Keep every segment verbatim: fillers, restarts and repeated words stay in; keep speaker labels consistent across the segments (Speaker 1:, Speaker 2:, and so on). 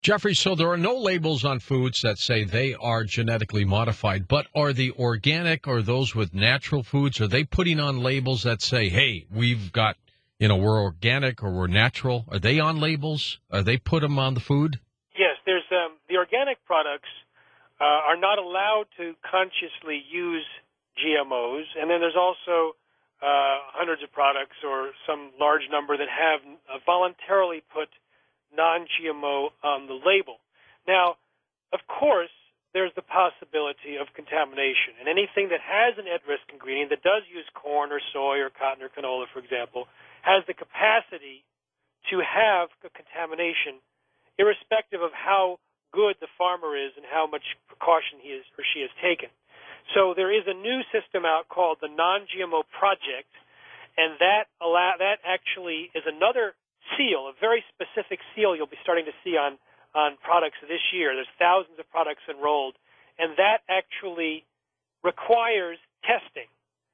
Speaker 1: Jeffrey, so there are no labels on foods that say they are genetically modified, but are the organic or those with natural foods, are they putting on labels that say, hey, we've got, you know, we're organic or we're natural? Are they on labels? Are they put them on the food?
Speaker 2: Yes, there's um, the organic products uh, are not allowed to consciously use G M Os, and then there's also uh, hundreds of products or some large number that have uh, voluntarily put non-G M O on the label. Now, of course, there's the possibility of contamination, and anything that has an at-risk ingredient that does use corn or soy or cotton or canola, for example, has the capacity to have a contamination, irrespective of how good the farmer is and how much precaution he is or she has taken. So there is a new system out called the Non-G M O Project, and that allow, that actually is another seal, a very specific seal you'll be starting to see on, on products this year. There's thousands of products enrolled, and that actually requires testing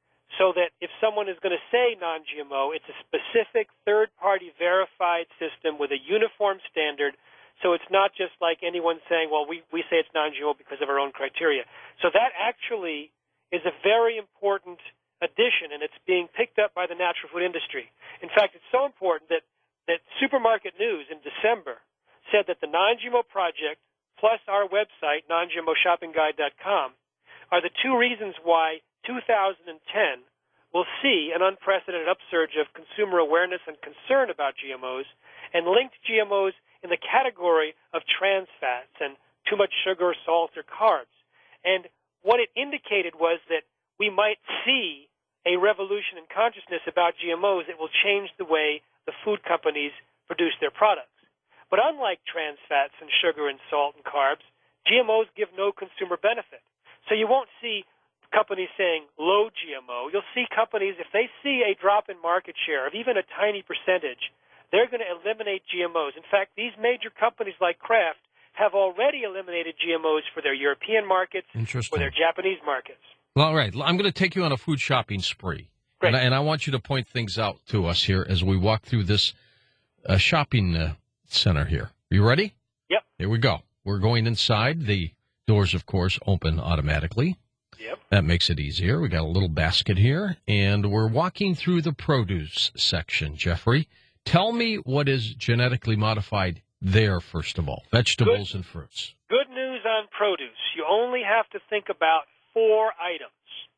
Speaker 2: so that if someone is going to say non-G M O, it's a specific third-party verified system with a uniform standard, so it's not just like anyone saying, well, we, we say it's non-G M O because of our own criteria. So that actually is a very important addition, and it's being picked up by the natural food industry. In fact, it's so important that that Supermarket News in December said that the Non-G M O Project plus our website, non G M O shopping guide dot com, are the two reasons why two thousand ten will see an unprecedented upsurge of consumer awareness and concern about G M Os, and linked G M Os in the category of trans fats and too much sugar, salt, or carbs. And what it indicated was that we might see a revolution in consciousness about G M Os that will change the way the food companies produce their products. But unlike trans fats and sugar and salt and carbs, G M Os give no consumer benefit. So you won't see companies saying low G M O. You'll see companies, if they see a drop in market share of even a tiny percentage, they're going to eliminate G M Os. In fact, these major companies like Kraft have already eliminated G M Os for their European markets, for their Japanese markets.
Speaker 1: Well, all right. I'm going to take you on a food shopping spree.
Speaker 2: Great.
Speaker 1: And I, and I want you to point things out to us here as we walk through this uh, shopping uh, center here. Are you ready?
Speaker 2: Yep.
Speaker 1: Here we go. We're going inside. The doors, of course, open automatically.
Speaker 2: Yep.
Speaker 1: That makes it easier. We got a little basket here, and we're walking through the produce section. Jeffrey, tell me what is genetically modified there, first of all, vegetables
Speaker 2: Good.
Speaker 1: and fruits.
Speaker 2: Good news on produce. You only have to think about four items,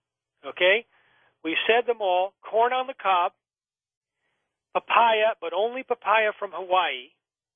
Speaker 2: okay? We've said them all: corn on the cob, papaya, but only papaya from Hawaii,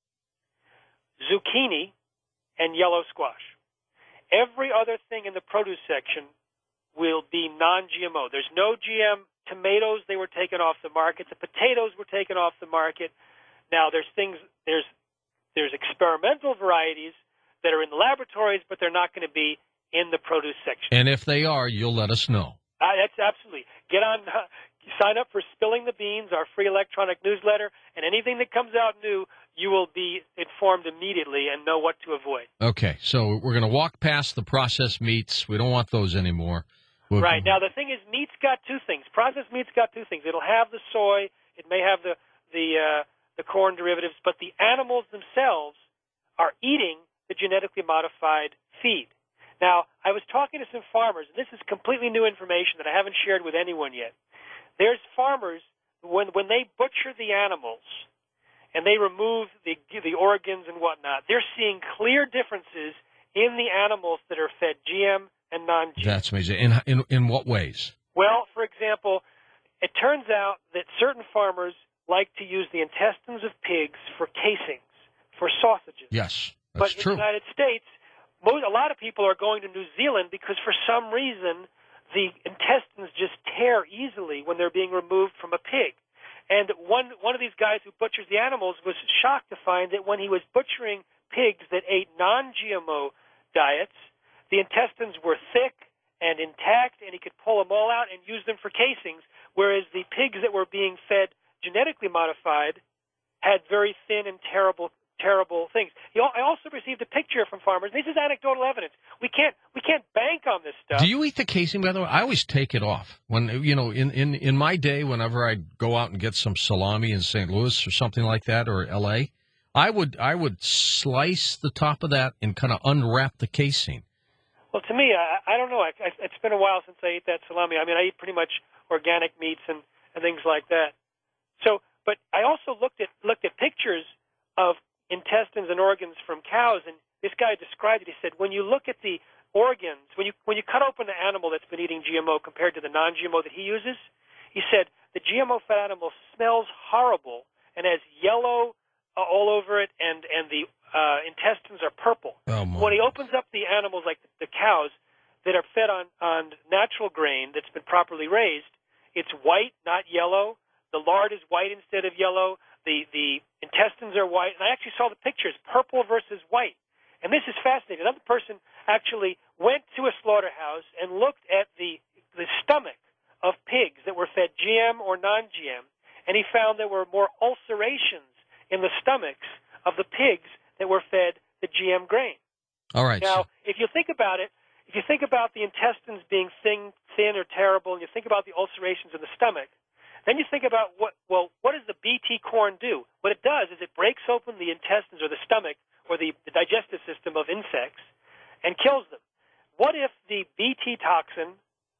Speaker 2: zucchini, and yellow squash. Every other thing in the produce section will be non-G M O. There's no G M tomatoes. They were taken off the market. The potatoes were taken off the market. Now, there's things, there's there's experimental varieties that are in the laboratories, but they're not going to be in the produce section.
Speaker 1: And if they are, you'll let us know.
Speaker 2: Uh, that's absolutely. Get on, uh, sign up for Spilling the Beans, our free electronic newsletter, and anything that comes out new, you will be informed immediately and know what to avoid.
Speaker 1: Okay, so we're going to walk past the processed meats. We don't want those anymore. We'll,
Speaker 2: right. Now, the thing is, meat's got two things. Processed meat's got two things. It'll have the soy. It may have the, the, uh, the corn derivatives, but the animals themselves are eating the genetically modified feed. Now, I was talking to some farmers, and this is completely new information that I haven't shared with anyone yet. There's farmers, when when they butcher the animals and they remove the the organs and whatnot, they're seeing clear differences in the animals that are fed G M and non-G M.
Speaker 1: That's amazing. In, in, in what ways?
Speaker 2: Well, for example, it turns out that certain farmers like to use the intestines of pigs for casings, for sausages.
Speaker 1: Yes,
Speaker 2: that's
Speaker 1: but true.
Speaker 2: But in the United States, most, a lot of people are going to New Zealand because for some reason the intestines just tear easily when they're being removed from a pig. And one one of these guys who butchers the animals was shocked to find that when he was butchering pigs that ate non-G M O diets, the intestines were thick and intact, and he could pull them all out and use them for casings, whereas the pigs that were being fed genetically modified had very thin and terrible terrible things. I also received a picture from farmers. This is anecdotal evidence. We can't we can't bank on this stuff.
Speaker 1: Do you eat the casing, by the way? I always take it off. When you know, in, in, in my day, whenever I'd go out and get some salami in Saint Louis or something like that, or L A, I would I would slice the top of that and kind of unwrap the casing.
Speaker 2: Well, to me, I, I don't know. I, I, it's been a while since I ate that salami. I mean, I eat pretty much organic meats and, and things like that. So, but I also looked at looked at pictures of intestines and organs from cows, and this guy described it. He said, when you look at the organs, when you when you cut open the animal that's been eating G M O compared to the non-G M O that he uses, he said the G M O fat animal smells horrible and has yellow uh, all over it, and and the uh, intestines are purple.
Speaker 1: Oh, my.
Speaker 2: When he opens up the animals like the, the cows that are fed on on natural grain that's been properly raised, it's white, not yellow. The lard is white instead of yellow. The the intestines are white, and I actually saw the pictures, purple versus white. And this is fascinating. Another person actually went to a slaughterhouse and looked at the the stomach of pigs that were fed G M or non-G M, and he found there were more ulcerations in the stomachs of the pigs that were fed the G M grain.
Speaker 1: All right.
Speaker 2: Now, if you think about it, if you think about the intestines being thin, thin or terrible, and you think about the ulcerations in the stomach, then you think about what, well, what does the B T corn do? What it does is it breaks open the intestines or the stomach or the, the digestive system of insects and kills them. What if the B T toxin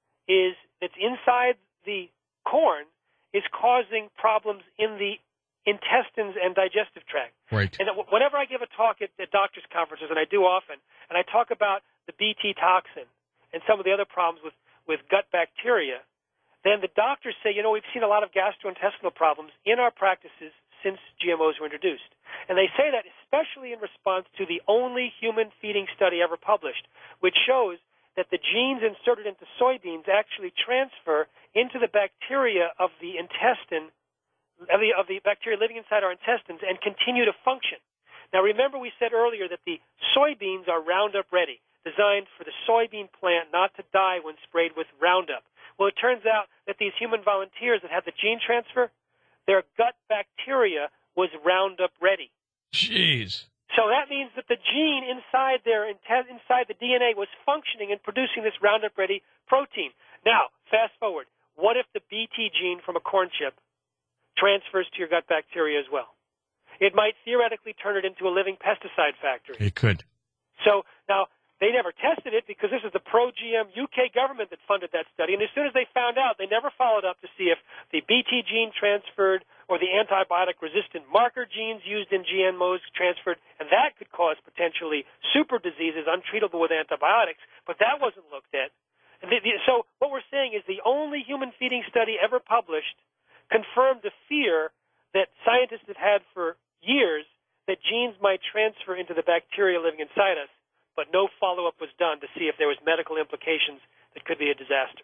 Speaker 2: is that's inside the corn is causing problems in the intestines and digestive tract?
Speaker 1: Right.
Speaker 2: And whenever I give a talk at, at doctors' conferences, and I do often, and I talk about the B T toxin and some of the other problems with, with gut bacteria, then the doctors say, you know, we've seen a lot of gastrointestinal problems in our practices since G M Os were introduced. And they say that especially in response to the only human feeding study ever published, which shows that the genes inserted into soybeans actually transfer into the bacteria of the intestine, of the, of the bacteria living inside our intestines, and continue to function. Now, remember we said earlier that the soybeans are Roundup ready, designed for the soybean plant not to die when sprayed with Roundup. Well, it turns out that these human volunteers that had the gene transfer, their gut bacteria was Roundup ready.
Speaker 1: Jeez.
Speaker 2: So that means that the gene inside their inside the D N A was functioning and producing this Roundup ready protein. Now, fast forward. What if the B T gene from a corn chip transfers to your gut bacteria as well? It might theoretically turn it into a living pesticide factory.
Speaker 1: It could.
Speaker 2: So now, they never tested it because this is the pro-G M U K government that funded that study. And as soon as they found out, they never followed up to see if the B T gene transferred or the antibiotic-resistant marker genes used in G M Os transferred, and that could cause potentially super diseases untreatable with antibiotics, but that wasn't looked at. And the, the, so what we're saying is the only human feeding study ever published confirmed the fear that scientists have had for years that genes might transfer into the bacteria living inside us, but no follow-up was done to see if there was medical implications that could be a disaster.